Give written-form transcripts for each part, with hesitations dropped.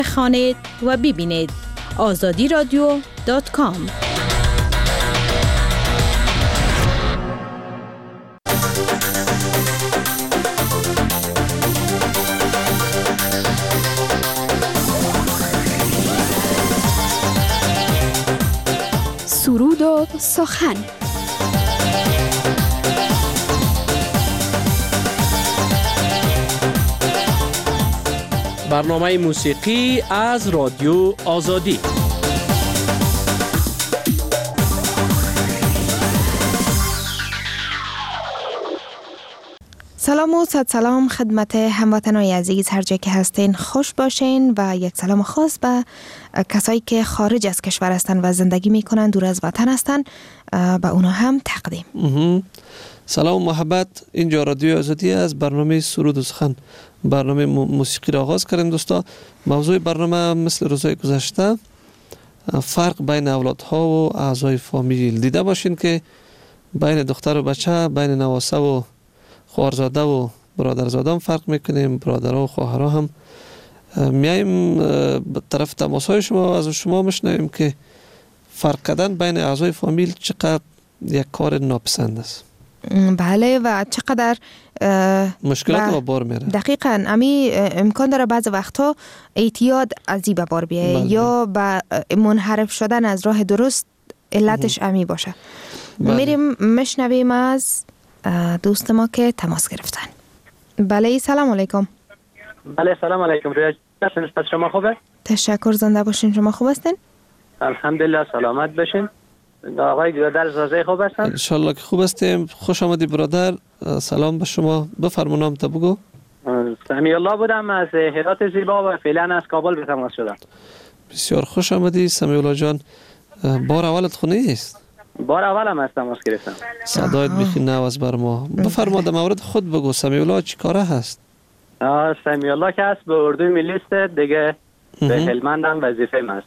بخوانید و ببینید. azadiradio.com. سرود و سخن. برنامه موسیقی از رادیو آزادی. سلام و صد سلام خدمت هموطنان عزیز، هر جا که هستین خوش باشین و یک سلام خاص به کسایی که خارج از کشور هستن و زندگی میکنن، دور از وطن هستن، به اونا هم تقدیم. سلام و محبت. اینجا رادیو آزادی از برنامه سرود و سخن، برنامه موسیقی را آغاز کردیم دوستا. موضوع برنامه مثل روزهای گذشته فرق بین اولادها و اعضای فامیل. دیده باشین که بین دختر و بچه، بین نواسه و خواهرزاده و برادرزاده هم فرق میکنیم، برادرها و خواهرها هم. میایم به طرف تماسهای شما، از شما میشنویم که فرق کردن بین اعضای فامیل چقدر یک کار ناپسند است. بله، و چقدر مشکلات با بار میره. دقیقاً امی امکان داره بعض وقتا اعتیاد عذیب به بار بیایه. بله. یا به منحرف شدن از راه درست علتش امی باشه. بله. میریم مشنویم از دوست ما که تماس گرفتن. بله، سلام علیکم. بله، سلام علیکم. روی نسبت شما خوبه؟ تشکر، زنده باشین. شما خوب هستین؟ الحمدلله، سلامت باشین. آقای برادر زازه خوب هستن؟ انشالله که خوب هستیم. خوش آمدی برادر. سلام به شما. بفرمایید نام تا بگو. سمیع الله بودم از هرات زیبا و فعلا از کابل به تماس شدم. بسیار خوش آمدی سمیع الله جان. بار اولت خونه است؟ بار اولم از تماس گرفتم. صدایت بخی نواز بر ما. بفرما در مورد خود بگو. سمیع الله چی کاره هست؟ سمیع الله که هست به اردوی ملی است دیگه، به هلمند هم وظیفه است.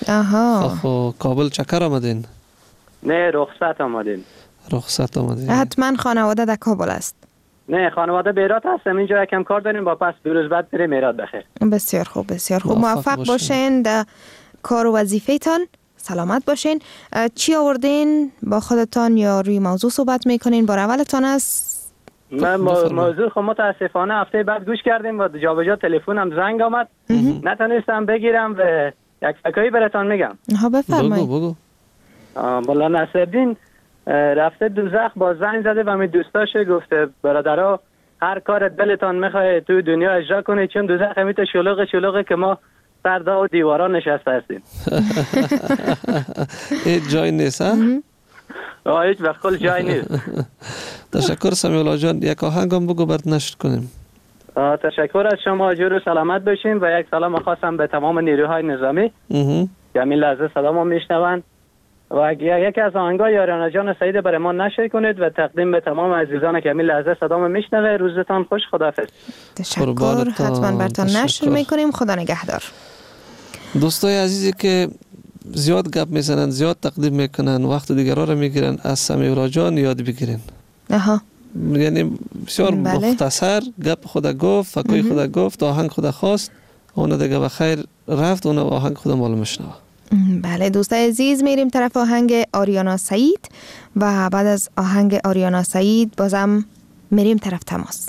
آها. کابل چکر آمدین؟ نه، رخصت آمدین. رخصت آمدین. حتما خانواده در کابل است؟ نه، خانواده بیرات هستم. اینجا یکم کار داریم، با پس 2 روز بعد بریم ایراد. بخیر. بسیار خوب، بسیار خوب. موفق باشین در کار و وظیفه‌تان. سلامت باشین. چی آوردین با خودتان یا روی موضوع صحبت میکنین؟ بار اولتان است؟ من موضوع خب متاسفانه هفته بعد گوش کردیم و جابجا تلفنم زنگ آمد، نتونستم بگیرم و یک فکایی براتون میگم. ها، بفرمایید. بگو. مولا نصرالدین رفته دوزخ، با زنگ زده و می دوستاش گفته برادرها هر کار دلتان میخواد تو دنیا اجرا کنید، چون دوزخ همیت شلوغه که ما سردا و دیواران نشسته هستیم. هیچ جای نیست ها؟ هیچ وقت جای نیست. تشکر سمیع الله جان. یک آهنگم بگو برات نشر کنیم. تشکر از شما. جور و سلامت باشین و یک سلام خاصم به تمام نیروهای نظامی که همین لحظه صدامو میشنون و یکی از آهنگای یاریانا جان سعید برای ما نشر کنید و تقدیم به تمام عزیزان که همین لحظه صدامو میشنوه. روزتان خوش. خداحافظ. تشکر. حتما براتون نشر میکنیم. خدا نگهدار. دوستای عزیزی که زیاد گپ میزنن، زیاد تقدیم میکنن، وقت دیگران رو میگیرن، از سمیع الله جان یاد بگیرین. یعنی بسیار مختصر گپ خود گفت، فکای خود گفت، آهنگ خود خواست، اون دیگه بخیر رفت، اون آهنگ خود معلوم شنوه. بله دوستای عزیز، میریم طرف آهنگ آریانا سعید و بعد از آهنگ آریانا سعید بازم میریم طرف تماس.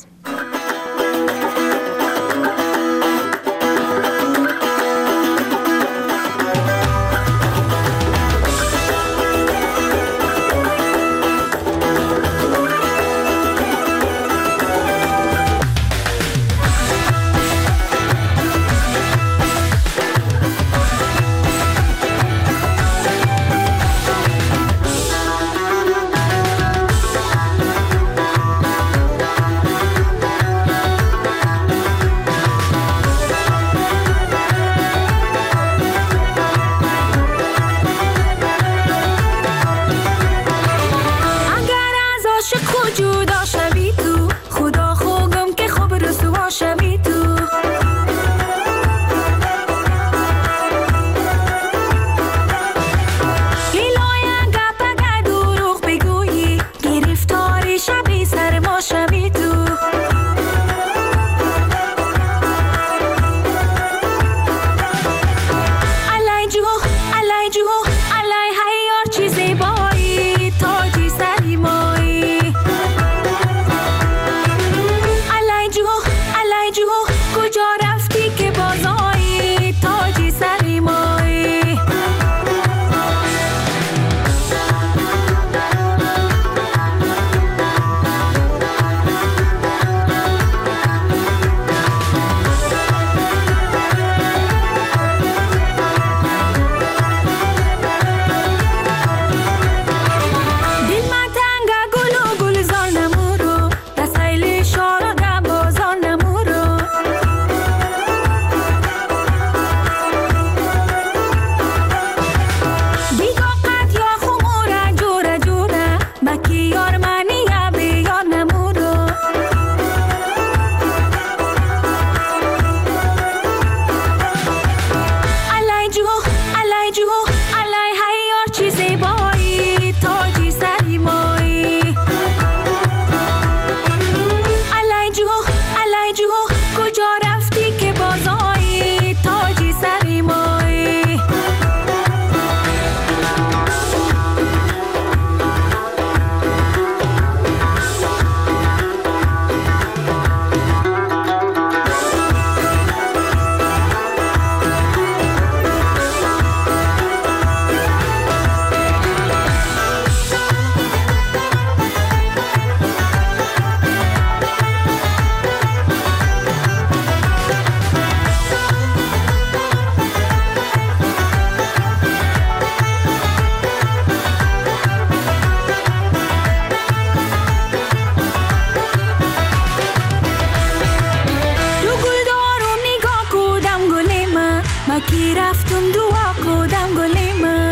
کی رفتم دعا کردم گلیم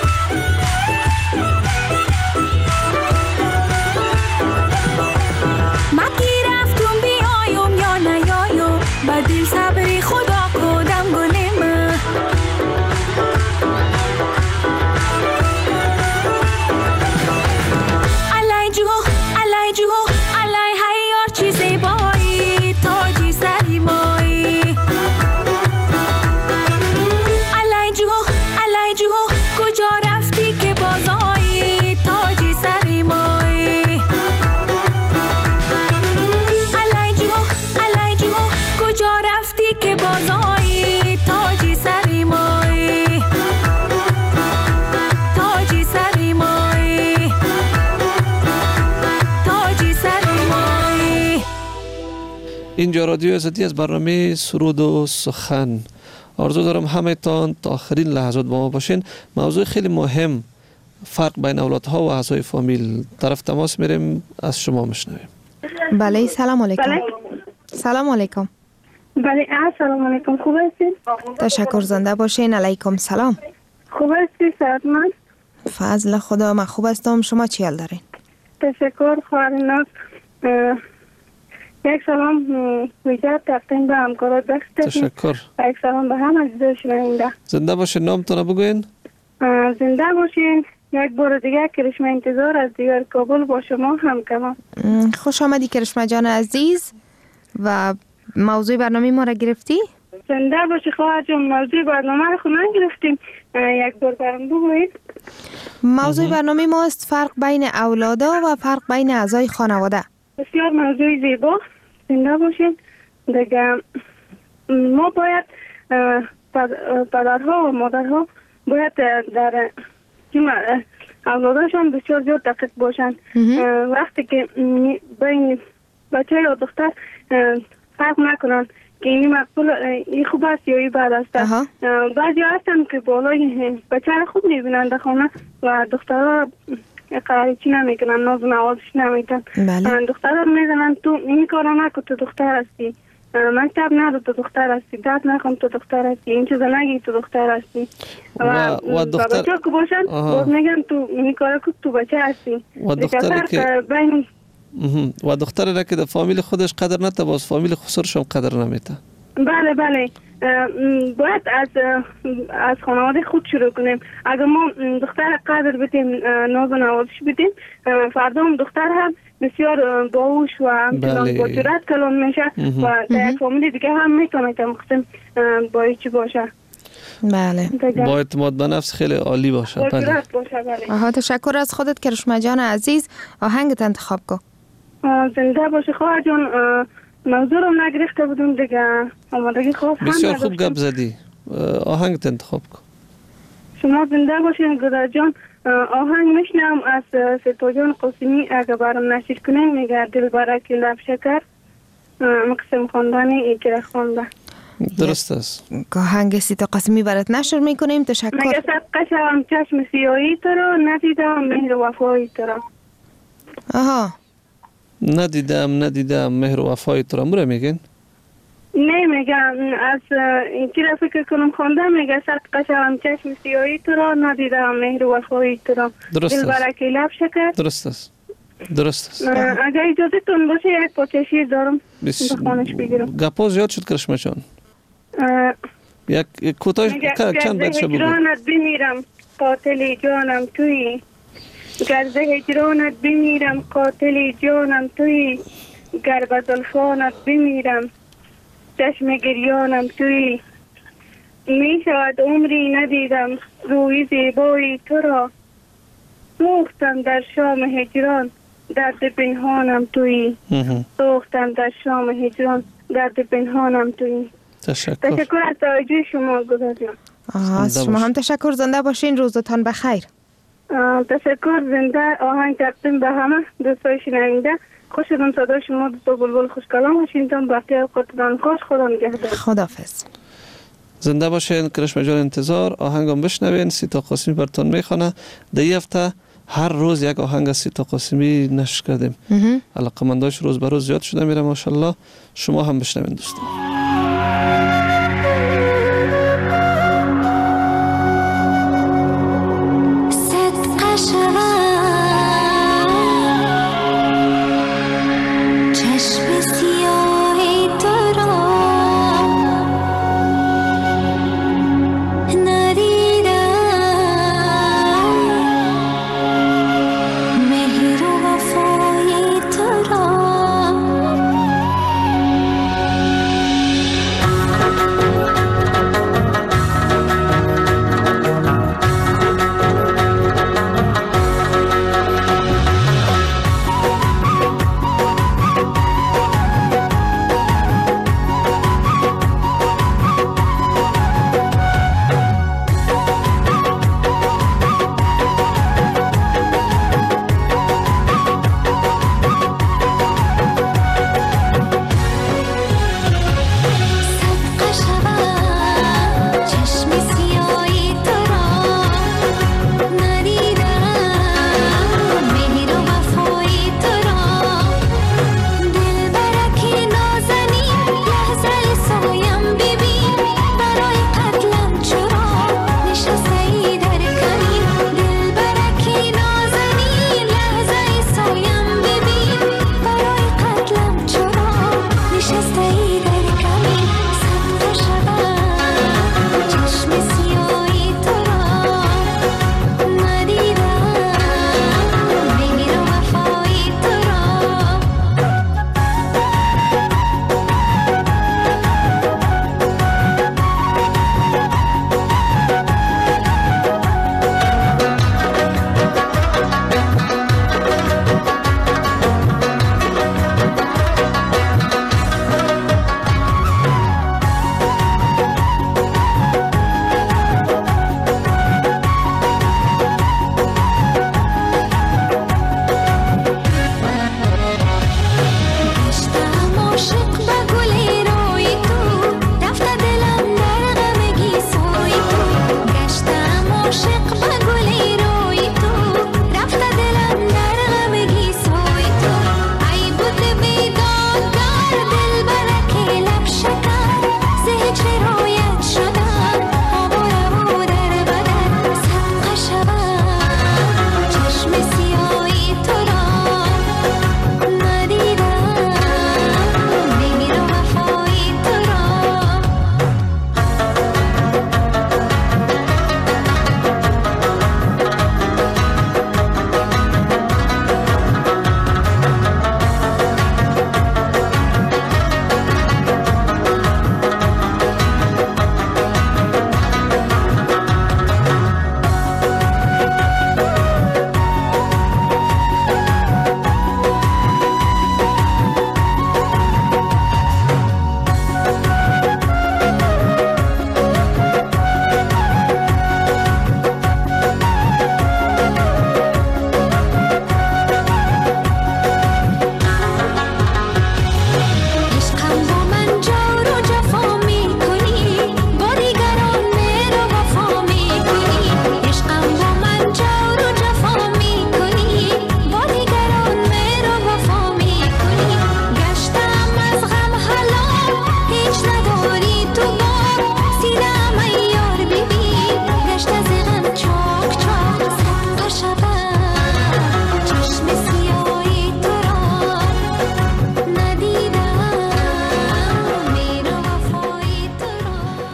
ما کی رفتم بیایم یا نیایم با دل صبری خدا کردم گلیم علای جو علای هیار چیزی بایی تاجی سری مایی علای جو کجا رفتی که بازایی تاجی سری مایی علای جو کجا رفتی که بازایی تاجی سری مایی تاجی سری مایی تاجی سری مایی. اینجا رادیو آزادی از برنامه سرود و سخن. آرزو دارم همه تان تا آخرین لحظات با ما باشین. موضوع خیلی مهم، فرق بین اولادها و اعضای فامیل. طرف تماس میریم، از شما میشنویم. بله سلام علیکم. بله. سلام علیکم. بله سلام علیکم. خوب هستید؟ تشکر، زنده باشین. علیکم سلام. خوب هستید؟ سلامت. فضل خدا، من خوب هستم. شما چی حال دارین؟ تشکر خواهرناز. یک سلام ویژه تقدیم به همکارات بخشید. تشکر. یک سلام به هم عزیز شنونده. زنده باشین. نامتون رو بگوین. زنده باشین. یک بار دیگه کرشمه انتظار از دیگر کابل با شما همکاران. خوش آمدی کرشمه جان عزیز. و موضوع برنامه ما را گرفتی؟ زنده باشی خواهر جان. موضوع برنامه رو خونن گرفتیم. یک بار برام بگوید. موضوع برنامه ما است فرق بین اولادا و فرق بین اعضای خانواده. بسیار موضوع زیبا. زنده باشین. دیگه ما باید پدرها و مادرها باید در اولادشان بسیار زیاد دقیق باشن. وقتی که بین بچه یا دختر فرق نکنن که این مقبول این خوب است یا این بد است. بعضی هستن که بالای بچه را خوب میبینن در خانه و دخترها قراری چی نمیکنن، ناز و نوازش نمیتن. دخترها میزنن تو این کارا نکن، تو دختر هستی، مکتب نرو، تو دختر هستی، درد نکن، تو دختر هستی، این چیزا نگی، تو دختر هستی. و دختر بچه که باشن باز میگن تو این کارا که تو بچه هستی. و دختری که و دختری را که در فامیل خودش قدر نته، باز فامیل خسرش هم قدر نمیته. بله بله. باید از خانواده خود شروع کنیم. اگر ما دختر قدر بدیم، ناز و نوازش بدیم، فردا هم دختر هم بسیار باهوش و همچنان با جرأت کلام میشه و در یک فامیل دیگه هم میتونه که مخصوصا باهوش باشه. بله. با اعتماد به نفس خیلی عالی باشه. با جرأت باشه. بله. تشکر از خودت کرشمه جان عزیز. آهنگت انتخاب کن. زنده باشه خواهر جان. موضوع رو نگرفته بودم دیگه. آمادگی خوب هم بسیار خوب گپ زدی. آهنگت انتخاب کن. شما زنده باشین گذر جان. آهنگ میشنم از سیتا جان قاسمی. اگه برام نشر کنین میگه دل برکی لب شکر مقسم خواندنی ایکره خونده. درست است. آهنگ سیتا قاسمی برات نشر میکنیم. تشکر. مگه صدقه شوم چشم سیاهی تو رو، ندیدم مهر وفایی تو رو. ندیدم مهر و وفای تو را. موره میگن؟ نه میگم از این که را فکر کنم خوندم. میگه صدقه شوم چشم سیاهی تو را، ندیدم مهر و وفای تو را. دل برکی لب شکر. درست است. اگر اجازه تون باشه یک پاچه شیر دارم بخوانش بگیرم. گپا زیاد شد کرشمه جان. یک کوتاهش چند باید شد بگو. هجرانت بمیرم قاتل جانم تویی. گرز هجرانت بمیرم قاتل جانم تویی. گر به زلفانت بمیرم چشم گریانم تویی. می شود عمری ندیدم روی زیبایی تو را. سوختم در شام هجران درد پنهانم تویی. سوختم در شام هجران درد پنهانم تویی. تشکر از توجه شما گذار جان. شما هم تشکر. زنده باشین. روزتان بخیر. تشکر. زنده. آهنگ تقدیم به همه دوستای شنونده. خوش شدم صدای شما. دوستا بلبل خوش کلام هاشین. بختی اوقاتتان خوش. خدا نگهدار. خداحافظ. زنده باشین. کرشمه جان انتظار. آهنگم بشنوین. سیتا قاسمی براتون میخونه. در این هفته هر روز یک آهنگ از سیتا قاسمی نشر کردیم. علاقه‌منداش روز به روز زیاد شده میره ماشاءالله. شما هم بشنوین دوستان.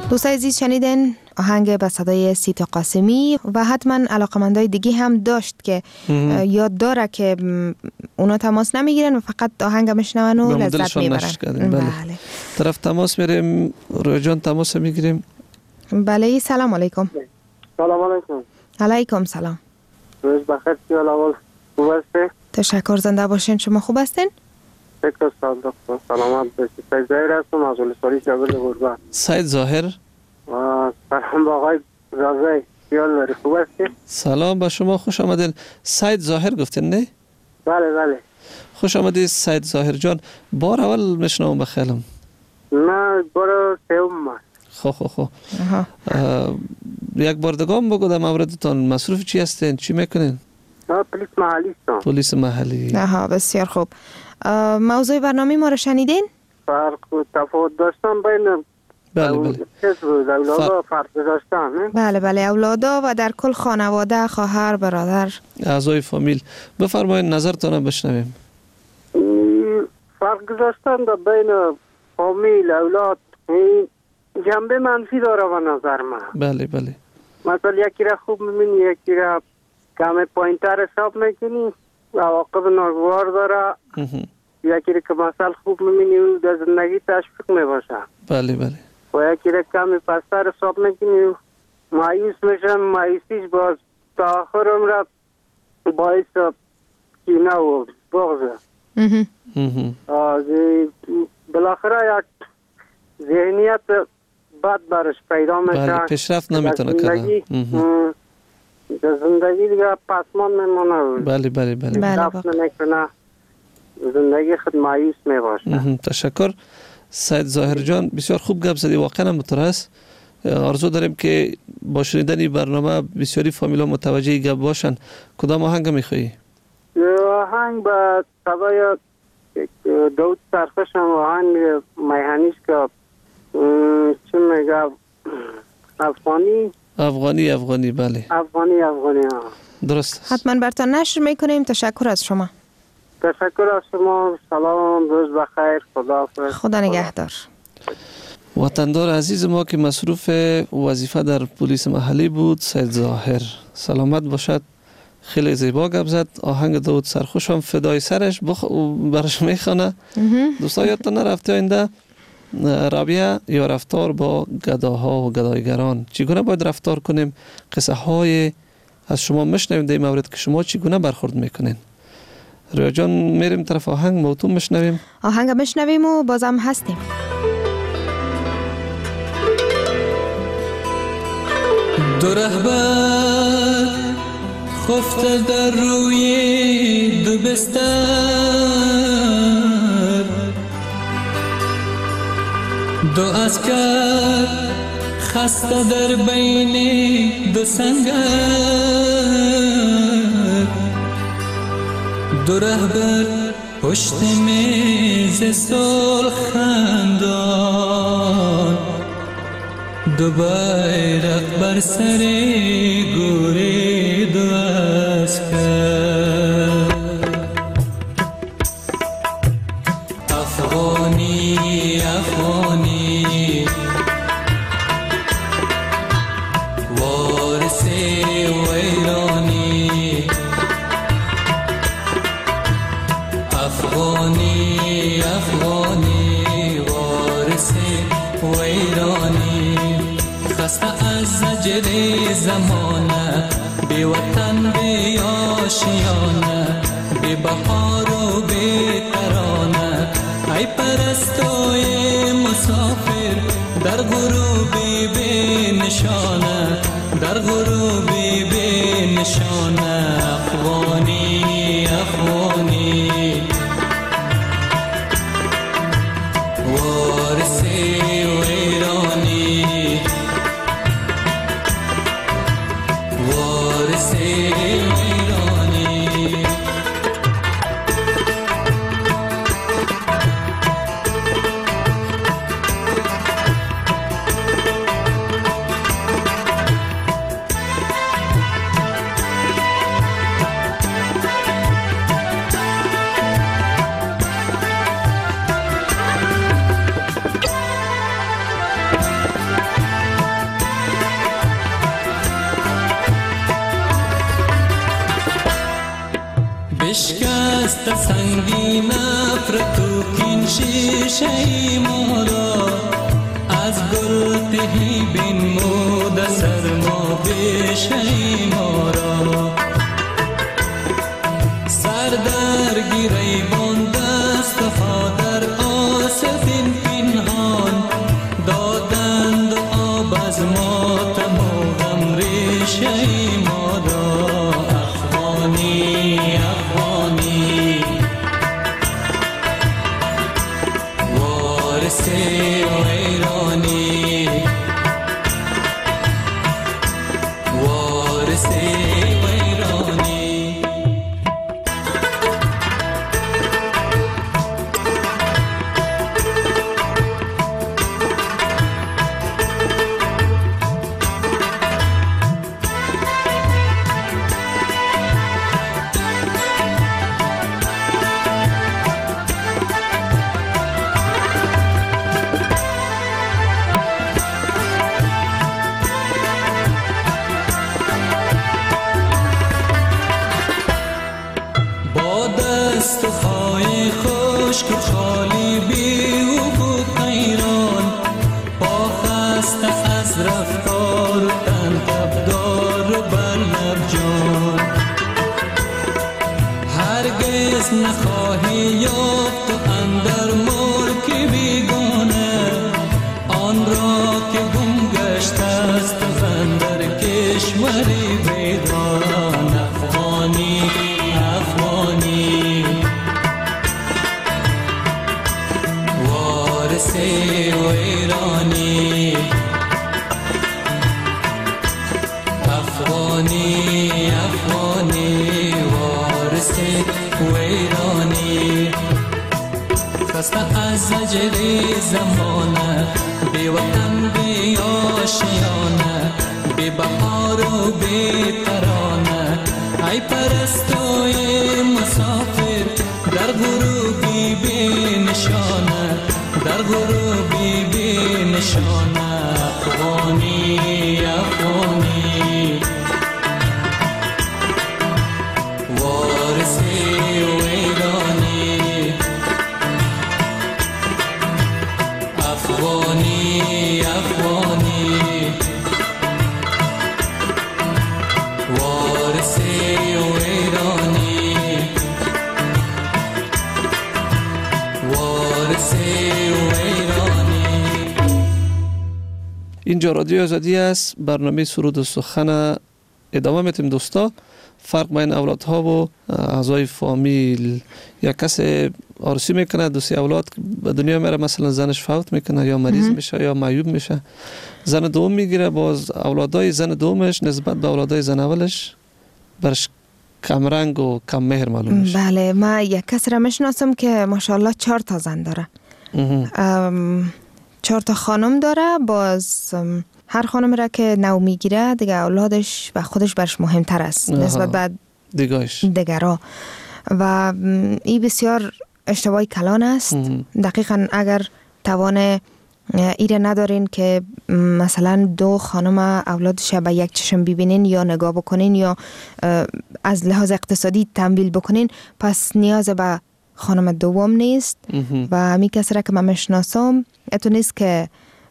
دوستای عزیز شنیدن آهنگ به صدای سیتا قاسمی و حتما علاقمندای دیگه هم داشت که یاد داره که اونا تماس نمیگیرن و فقط آهنگ میشنون و لذت میبرن. بله. طرف تماس میریم. رویا جان تماس میگیریم. بله سلام علیکم. سلام علیکم. علیکم سلام. روز بخیر. سیال اول خوب هستی؟ تشکر. زنده باشین. شما خوب هستین؟ تشکر دکتر. سلامت باشید. سید ظاهر هستم از ولسوالی شاگرد گربه. سید ظاهر. سلام با آقای رضایی. سیال داری خوب هستی؟ سلام به شما، خوش آمدین. سید ظاهر گفتین نه؟ بله بله. خوش آمدید سید ظاهر جان. بار اول میشنوم بخیلم. نه بار سوم. خب یک بار دگام بگو در موردتان. مصروف چی هستین؟ چی میکنین؟ پلیس محلی هستم. پلیس محلی. بسیار خوب. موضوع برنامه ما رو شنیدین؟ فرق و تفاوت داشتن بین بله اولادا فرق داشتن. بله اولادا و در کل خانواده، خواهر، برادر، اعضای فامیل. بفرمایید نظرتان بشنویم. فرق داشتن بین فامیل اولاد جنبه منفی داره به نظر من. بله مثلا یکی را خوب میبینی یکی را کم پایین‌تر حساب میکنی و عواقب ناگوار داره. یکی را که مثلا خوب میبینی اون در زندگی تشویق میباشه. بله و یکی را کم پستر حساب میکنی مایوس میشن. مایوسیش باز تا آخر عمر باعث کینه و بغضه. بالاخره یک ذهنیت بد برش پیدا میشه. بله پیشرفت نمیتونه کنه. در زندگی دیگه پسمان میمونه. بله پیشرفت نمیکنه. زندگی خود مایوس میباشه. تشکر سید ظاهر جان. بسیار خوب گپ زدی. واقعا هم اینطور است. آرزو داریم که با شنیدن برنامه بسیاری فامیلا متوجه گپ باشن. کدام آهنگ میخوایی؟ آهنگ به تبای داود سرخوش هم آهنگ میهنیش که چی میگه افغانی بله افغانی ها. درست است. حتما برتان نشر میکنیم. تشکر از شما. تشکر از شما. سلام، روز بخیر. خدا نگهدار. وطندار عزیز ما که مصروف وظیفه در پلیس محلی بود، سید ظاهر سلامت باشد. خیلی زیبا گپ زد. آهنگ داود سرخوش هم فدای سرش برش میخونه. دوستا یادتون نرفته آینده رابطه یا رفتار با گداها و گدایگران چگونه باید رفتار کنیم. قصه های از شما میشنویم در این مورد که شما چگونه برخورد میکنین. رویا جان میریم طرف آهنگ موتون میشنویم. آهنگ میشنویم و بازم هستیم. دو رهبر خفته در روی دو بستر، دو عسکر خسته در بین دو سنگر، دو رهبر پشت میز صلح خندان، دو بیرق بر سر گوری دو عسکر. افغانی افغانی وارث ویرانی، افغانی افغانی وارث ویرانی، خسته از زجر زمانه، بی وطن بی آشیانه، بی بهار و بی ترانه، ای پرستوی مسافر در غروبی بی نشانه، در غروبی بی نشانه. افغانی افغانی وارث ویرانی، وارث ویرانی. دست سنگین نفرت و کین شیشه ما را از گل تهی بین مود سرما بشه ما را سر در گیره بان دست ها در آسفین پنهان دادند آب از ما تمام ریشه ما را افغانی افغانی وارث ویرانی وارث ویرانی دست و پای خشک و خالی بی او بود حیران با خسته از رفتار و تن تبدار و بر لب جان هرگز نخواهی یافت و اندر ملک بیگانه آن را که گم گشته است اندر کشوری بیگان افغانی افغانی وارث ویرانی افغانی افغانی وارث ویرانی خسته از زجر زمانه بی وطن بی آشیانه بی بهار و بی ترانه ای پرستوی مسافر در غروبی بی نشانه در غروبی بی نشانه افغانی افغانی وارث ویرانی افغانی افغانی وارث ویرانی وارث ویرانی. اینجا رادیو آزادی است. برنامه سرود و سخن ادامه میتیم دوستا. فرق بین اولادها و اعضای فامیل، یا کسی عروسی میکنه دو سه اولاد به دنیا میره، مثلا زنش فوت میکنه یا مریض میشه یا معیوب میشه، زن دوم میگیره، باز اولادای زن دومش نسبت به اولادای زن اولش برش کم رنگ و کم مهر معلوم میشه. بله، من یک کس را میشناسم که ماشاءالله 4 تا زن داره، 4 تا خانم داره. باز هر خانم را که نو میگیره دیگه اولادش و خودش برش مهمتر است نسبت به دیگرها و این بسیار اشتباهی کلان است. دقیقا اگر توان ایره ندارین که مثلا 2 خانم اولادش به یک چشم ببینین یا نگاه بکنین یا از لحاظ اقتصادی تمویل بکنین، پس نیاز به خانم دوم نیست. و همی کسی را که من میشناسم اتو نیست که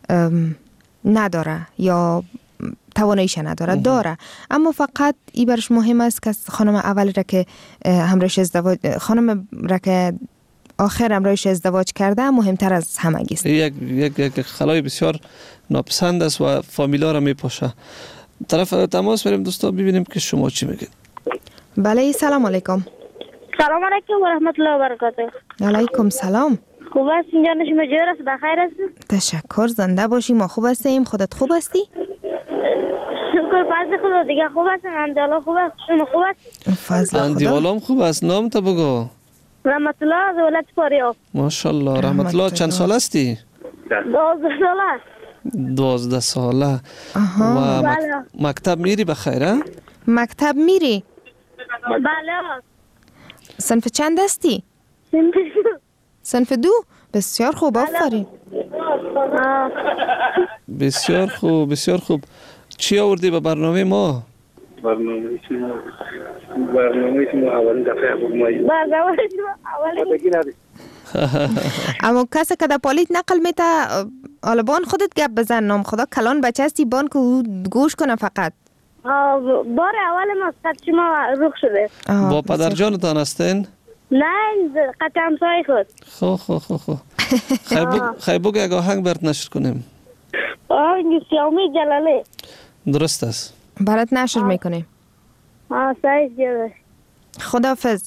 نداره یا تواناییش نداره، داره، اما فقط ای برش مهم است که خانم اول را که همراهش ازدواج، خانم را که آخر همراهش ازدواج کرده مهمتر از همه است. یک خلای بسیار ناپسند است و فامیلا را میپاشه. طرف تماس بریم دوستا ببینیم که شما چی میگید. بله، سلام علیکم. سلام علیکم و رحمت الله و برکاته. علیکم سلام. خوب هستین جان؟ شما جور است؟ بخیر هستین؟ تشکر، زنده باشی. ما خوب هستیم. خودت خوب هستی؟ شکر فضل خدا. دیگه خوب هستم. اندیالا خوب است. شما خوب است؟ فضل خدا. اندیالام خوب است. نام تا بگو. رحمت الله از ولایت فاریاب. ماشاءالله. رحمت الله چند سال هستی؟ 12 ساله. 12 ساله. و مکتب میری بخیره؟ مکتب میری؟ بله. صنف چند هستی؟ صنف 2. بسیار خوب، آفرین. بسیار خوب، بسیار خوب. چی آوردی به برنامه ما؟ برنامه شما اولین دفعه بگمایی بگی ندی. اما کسی که در پالیت نقل میته حالا بان خودت گپ بزن، نام خدا کلان بچه هستی بان که گوش کنه فقط. بار اول مسقط شما روخ شده. با پدر جانتان هستین؟ نه قطع همسای خود. خو خیلی بگو یک آهنگ برات نشر کنیم. آهنگ سیامی جلاله. درست است. برات نشر میکنیم. سایز جده. خداحافظ.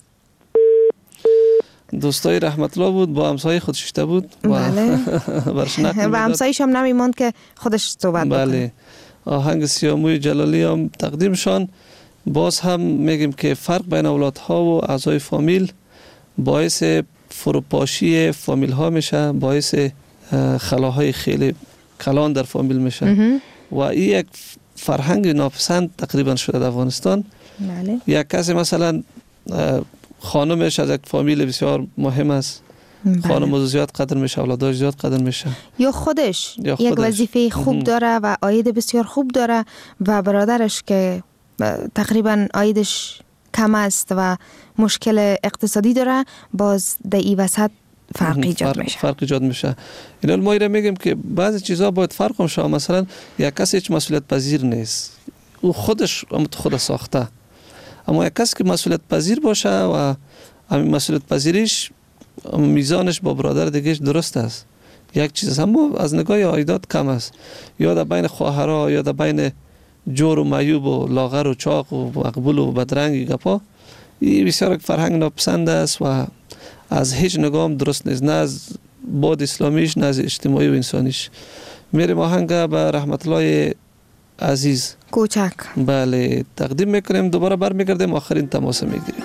دوستای رحمت الله بود، با همسایه خود ششته بود. بله. و همسایش هم نمیموند که خودش صحبت بکنه. بله. آهنگ سیاموی جلالی هم تقدیمشان. باز هم میگیم که فرق بین اولادها و اعضای فامیل باعث فروپاشی فامیل ها میشه، باعث خلاهای خیلی کلان در فامیل میشه و این یک فرهنگ ناپسند تقریبا شده در افغانستان. بله. یک کسی مثلا خانمش از یک فامیل بسیار مهم است، خانم زیاد قدر میشه، اولادش زیاد قدر میشه، یا خودش یک وظیفه خوب داره و عاید بسیار خوب داره و برادرش که تقریبا عایدش کم است و مشکل اقتصادی داره، باز در این وسط فرق ایجاد میشه. اینا ما میگیم که بعضی چیزا باید فرق هم شه. مثلا یک کسی هیچ مسئولیت پذیر نیست، او خودش خود ساخته، اما یک کسی که مسئولیت پذیر باشه و همین مسئولیت پذیریش میزانش با برادر دیگهش درست است، یک چیز هم از نگاه عایدات کم است، یا در بین خواهرها یا در بین جور و معیوب و لاغر و چاق و مقبول و بدرنگی گپا، این بسیار فرهنگ ناپسند است و از هیچ نگاه هم درست نیست، نه از بعد اسلامیش نه از اجتماعی و انسانیش. میریم آهنگ به رحمت الله عزیز کوچک بله تقدیم میکنیم، دوباره برمیگردیم آخرین تماس میگیریم.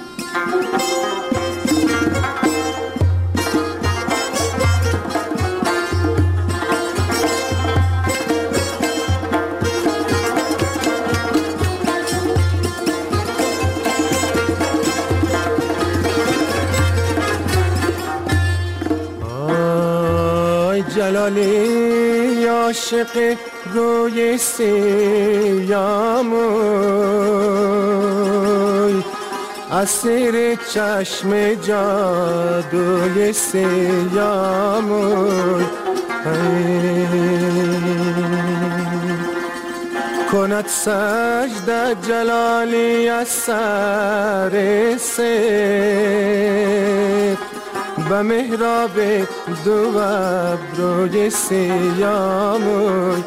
جلالی عاشق روی سیاموی، اسیر چشم جادوی سیاموی، کند سجده جلالی از سر سر به محراب دو ابروی سیاموی،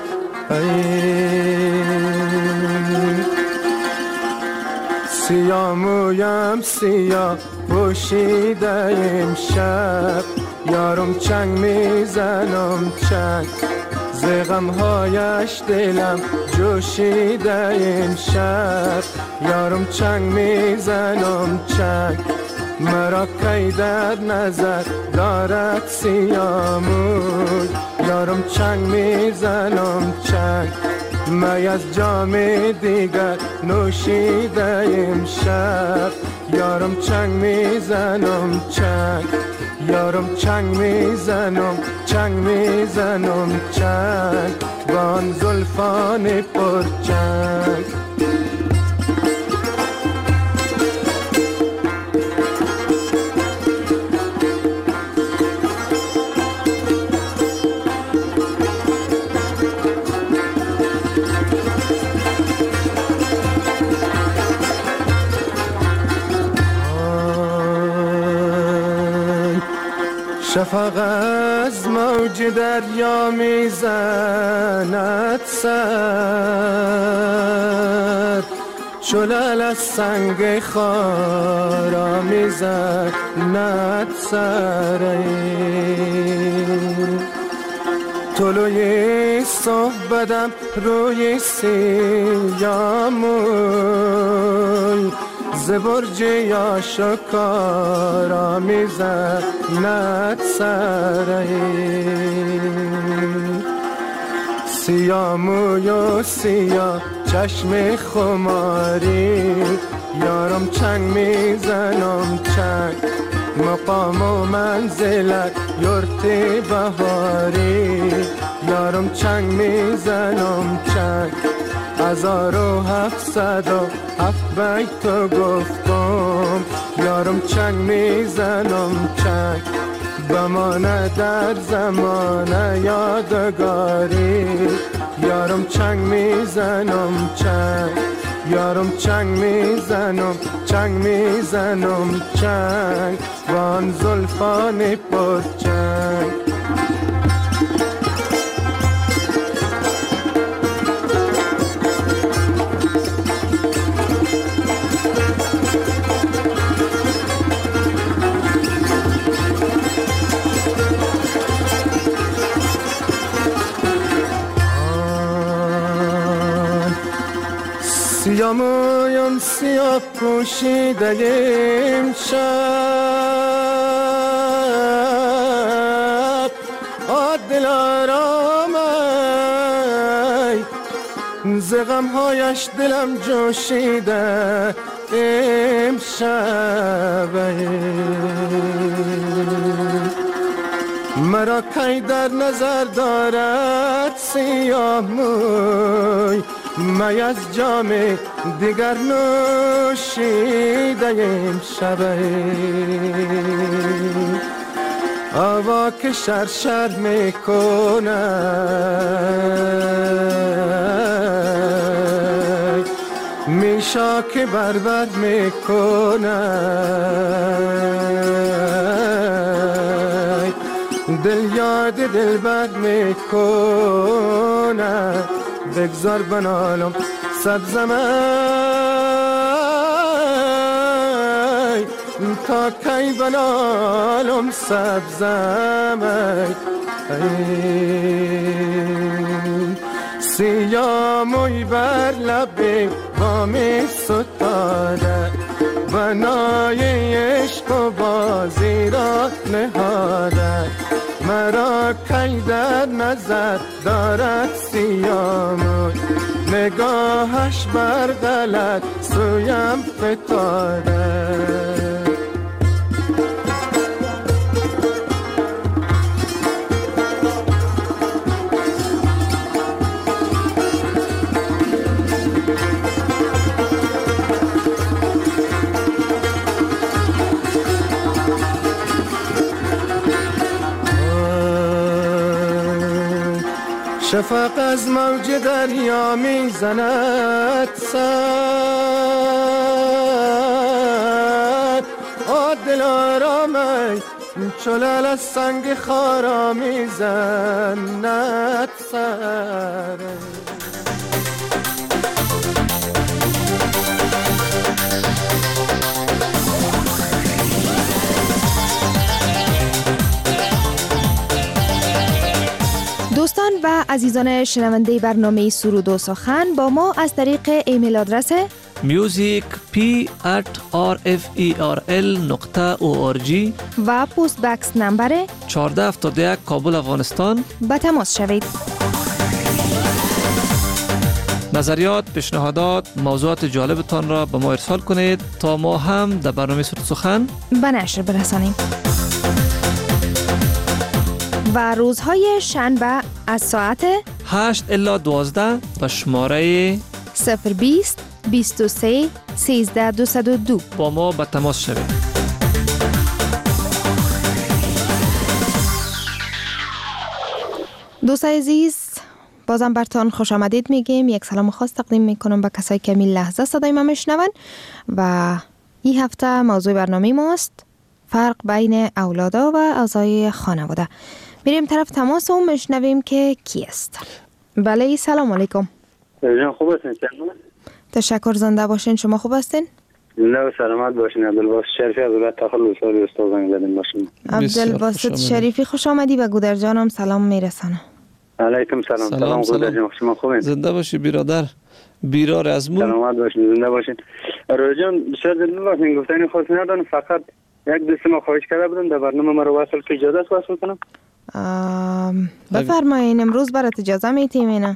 سیامویم سیاه پوشیده امشب، یارم چنگ میزنم چنگ، ز غمهایش دلم جوشیده امشب، یارم چنگ میزنم چنگ، مرا کی در نظر دارد سیاموی، یارم چنگ میزنم چنگ، می از جام دیگر نوشیده امشب، یارم چنگ میزنم چنگ، یارم چنگ میزنم چنگ میزنم چنگ، با آن زلفان پرچنگ. شفق از موج دریا میزند سر، شلال از سنگ خارا میزند سر، طلوع صحبتم روی سیاموی، ز برج آشکارا میزند سر، سیاموی و سیاه چشم خماری، یارم چنگ میزنم چنگ، مقام و منزلت یورت بهاری، یارم چنگ میزنم چنگ، 1707 بیتو گفتم یارم چنگ میزنم چنگ بمانه در زمان یادگاری یارم چنگ میزنم چنگ یارم چنگ میزنم چنگ وان زلفان پر چنگ سیاه مویم سیاه پوشیده امشب دل آرامه ز غمهایش دلم جوشیده امشب مرا کی در نظر دارد سیاه موی می از جام دیگر نوشیده امشب هوا که شرشر میکنه میشا که بربر میکنه دل یاد دلبر میکنه بگذار بنالم سبزم تا کی بنالم سبزم سیاه موی بر لب بامی ستاره بنای عشق و بازی را نهاده مرا کی در نظر دارد سیاه موی نگاهش بر غلط سویم فتاده شفق از موج دریا میزند سر دل آرامه چلال از سنگ خارا میزند سر دوستان و عزیزان شنونده برنامه سرود و سخن با ما از طریق ایمیل آدرس music@rferl.org و پست بکس نمبر 1471 کابل افغانستان به تماس شوید. نظریات، پیشنهادات، موضوعات جالبتان را به ما ارسال کنید تا ما هم در برنامه سرود سخن به نشر برسانیم. و روزهای شنبه از ساعت 8 الی 12 به شماره 020 23 13 202 با ما به تماس شوید. دوست عزیز، بازم برتان خوش آمدید میگیم. یک سلام خاص تقدیم میکنم به کسایی که این لحظه صدای ما میشنون و این هفته موضوع برنامه ماست فرق بین اولادا و اعضای خانواده. میریم طرف تماس و میشنویم که کی است. بله، سلام علیکم. جان خوب هستین؟ تشکر، زنده باشین. شما خوب هستین؟ زنده و سلامت باشین. عبدالباسط شریفی از ولایت تخار لوساری استاد زنگ زدیم باشین. عبدالباسط شریفی خوش آمدی. به گودر جانم سلام میرسانم. علیکم سلام. سلام گودر جان، شما خوبین؟ زنده باشی برادر. بیرار از مون. سلامت باشین، زنده باشین. روزان بسیار زنده باشین. گفتنی خاصی ندارم، فقط یک دوست ما خواهش کرده بودم در برنامه ما رو وصل که اجازه است وصل کنم. بفرمایین. امروز برات اجازه میتیم اینا.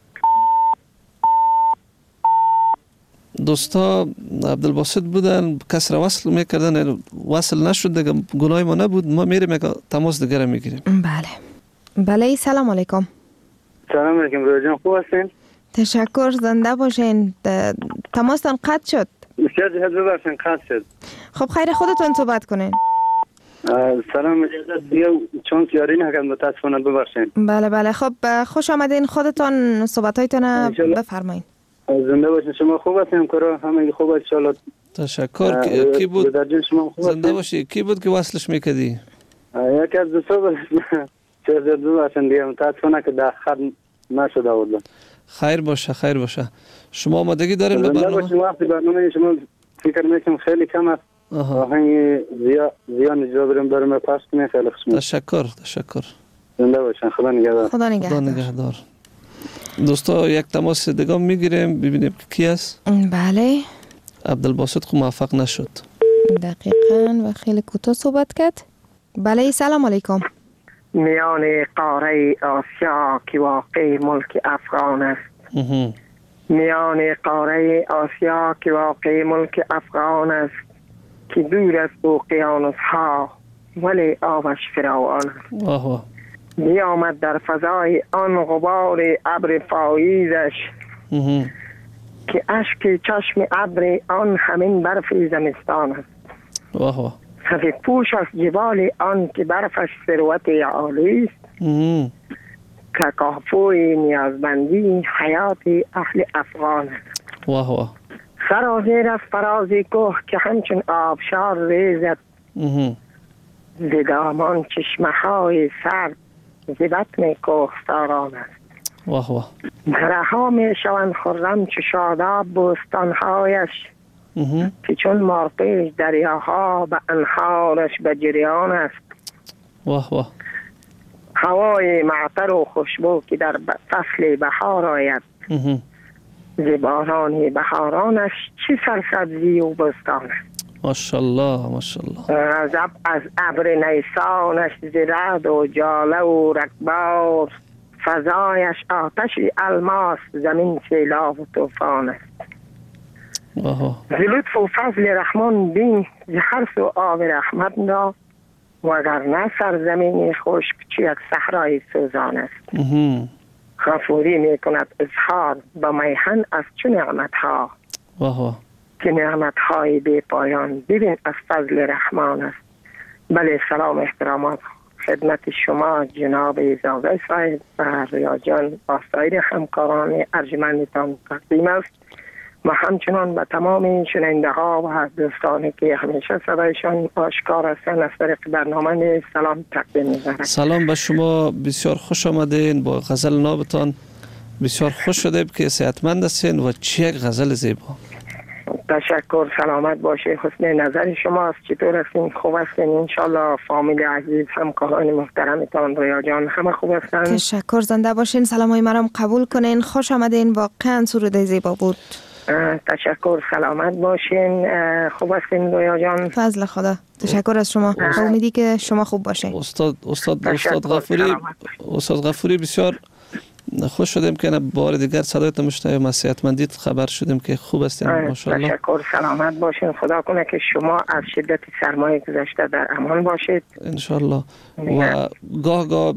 دوستا عبدالباسط بودن، کس را وصل میکردن، وصل نشد دیگه، گناه ما نبود. ما میریم یک تماس دیگه میگیریم. بله. سلام علیکم. سلام علیکم. روزان خوب هستین؟ تشکر، زنده باشین. تماستان قطع شد. بسیار جهت ببخشین قطع شد. خب خیر، خودتون صحبت کنین. سلام اجازه دیگه چون یاری نکردم متاسفانه ببخشین. بله خب خوش آمدین. خودتان صحبتایتون بفرمایید. زنده باشین. شما خوب هستین؟ کارا همه خوب است ان شاء الله. تشکر. کی بود؟ زنده باشی. کی بود که وصلش میکردی؟ یکی از دوستان چه ببخشین دیگه متاسفانه که در خط نشد آوردم. خیر باشه. شما آمادگی دارین به برنامه؟ زنده باشین. برنامه شما فکر میکنم خیلی کم است. آهنگ زیان اجرا بریم پس کنیم. خیلی خوشم. تشکر. زنده باشین. خدا نگهدار. دوستا یک تماس دیگه میگیریم ببینیم که کی است. بله. عبدالباسط خو موفق نشد. دقیقاً و خیلی کوتاه صحبت کرد. بله سلام علیکم. میان قاره آسیا که واقع ملک افغان است. میان قاره آسیا که واقع ملک افغان است، که دور از اقیانوس ها ولی آبش فراوان است. می آمد در فضای آن غبار ابر پاییزش، که اشک چشم ابر آن همین برف زمستان است. سفید پوش از جبال آن که برفش ثروت عالی است، که کافوی نیازمندی حیات اهل افغان است. سرازیر از فرازی کوه که همچون آبشار ریزد، ز دامان چشمه های سرد ز بطن کوهساران است. درها می شوند خرم چو شاداب بوستانهایش، که چون مارپیچ دریاها به انهارش به جریان است. هوای معطر و خوشبو که در فصل بهار آید، ز باران بهارانش چه سرسبزی و بستان است. ماشاءالله. از ابر نیسانش ز رعد و جاله و رگبار، فضایش آتش الماس زمین سیلاب و طوفان است. ز لطف و فضل رحمان بین ز هر سو آب رحمت را، وگرنه سرزمین خشک چه یک صحرای سوزان است. غفوری می کند اظهار با میهن از چه نعمت ها، که نعمت های بی پایان ببین از فضل رحمان است. بله سلام احترامات خدمت شما جناب زاوی صاحب و ریا جان با سایر همکاران ارجمندتان تقدیم است، و همچنان به تمام شنونده ها و دوستانی که همیشه صدایشان آشکار هستند از طریق برنامه سلام تقدیم می‌کنم. سلام به شما، بسیار خوش آمدین. با غزل نابتان بسیار خوش شدیم که صحتمند هستین و چه یک غزل زیبا. تشکر، سلامت باشه. حسن نظر شماست. چطور هستین؟ خوب هستین؟ انشالله فامیل عزیز همکاران محترمتان ریا جان همه خوب هستن؟ تشکر، زنده باشین. سلامای مرام قبول کنین. خوش آمدین. واقعا سروده زیبا بود. تشکر، سلامت باشین. خوب هستین ریا جان؟ فضل خدا. تشکر از شما. امیدی که شما خوب باشین. استاد غفوری بسیار خوش شدیم که بار دیگر صدایت مشنویم. از صحتمندیت خبر شدیم که خوب هستین ماشاءالله. تشکر، سلامت باشین. خدا کنه که شما از شدت سرمایه گذشته در امان باشید انشالله. و گاه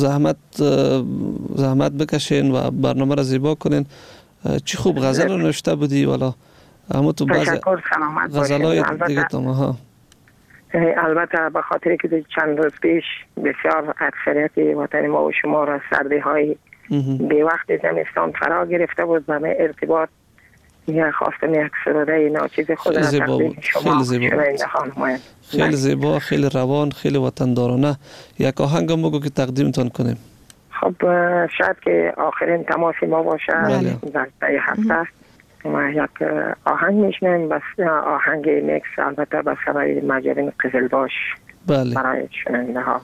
زحمت بکشین و برنامه را زیبا کنین. چی خوب غزل رو نوشته بودی والا. اما تو بعض غزلای دیگه تو البته به خاطر که چند روز پیش بسیار اکثریت وطن ما و شما را سردی های به وقت زمستان فرا گرفته بود و من ارتباط خواستم یک سروده ناچیز خود را تقدیم شما خیلی زیبا، خیلی روان، خیلی وطندارانه. یک آهنگ مگو که تقدیمتان کنیم. خب شاید که آخرین تماس ما باشه در طی هفته و یک آهنگ میشنیم. بس آهنگ میکس البته به سرای مجرین قزلباش برای شنونده ها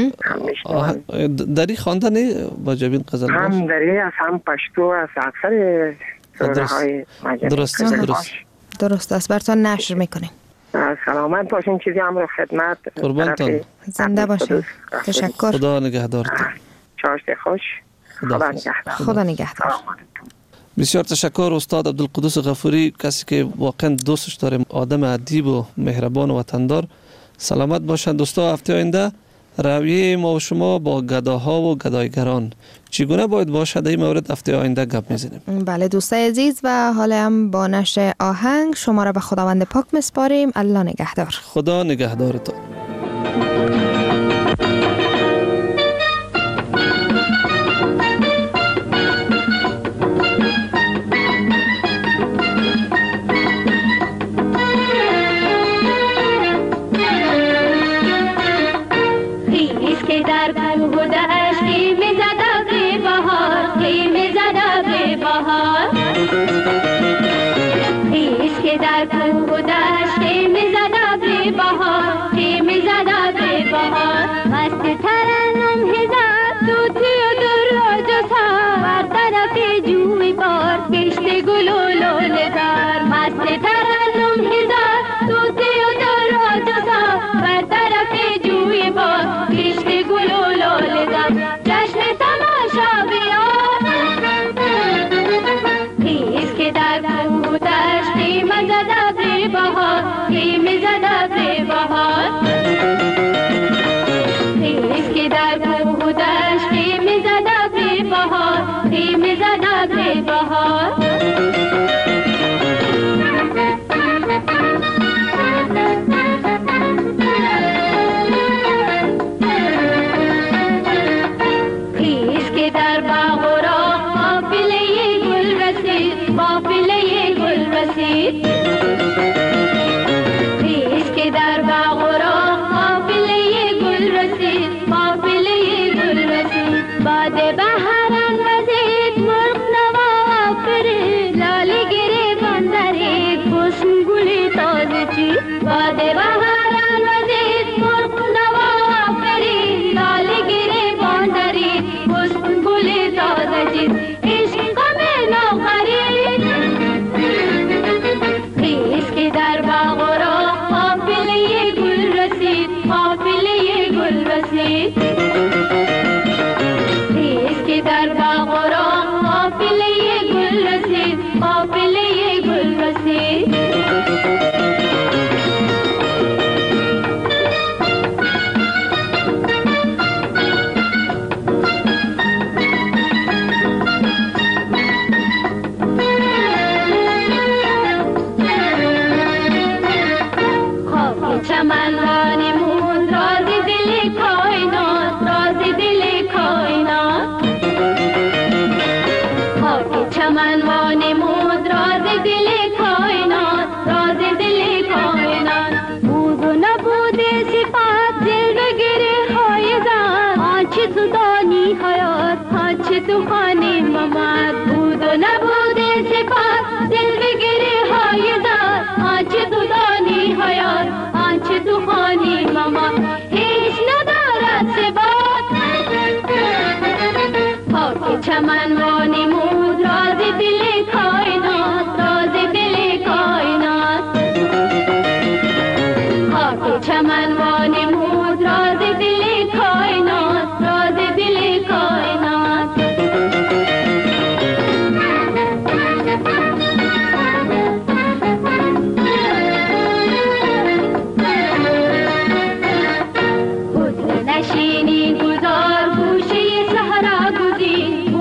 دری خواندنی با جبین قزلباش هم دری از هم پشتو از اکثر سروده های مجرین قزلباش درست است. براتون نشر میکنیم. سلامت باشین. چیزی هم رو خدمت قربانتان. زنده باشین. تشکر. خدا نگهدارت. چاشت خوش. خدا نگهدار. بسیار تشکر استاد عبدالقدوس غفوری، کسی که واقعا دوستش داریم، آدم ادیب و مهربان و وطندار. سلامت باشند دوستا. هفته آینده رویه ما و شما با گداها و گدایگران چگونه باید باشد؟ این مورد هفته آینده گپ میزنیم. بله دوستای عزیز، و حالا هم با نشر آهنگ شما را به خداوند پاک مسپاریم. الله نگهدار. خدا نگهدارتان.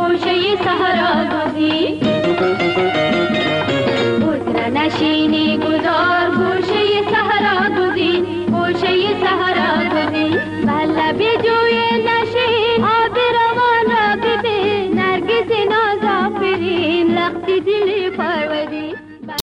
Nashini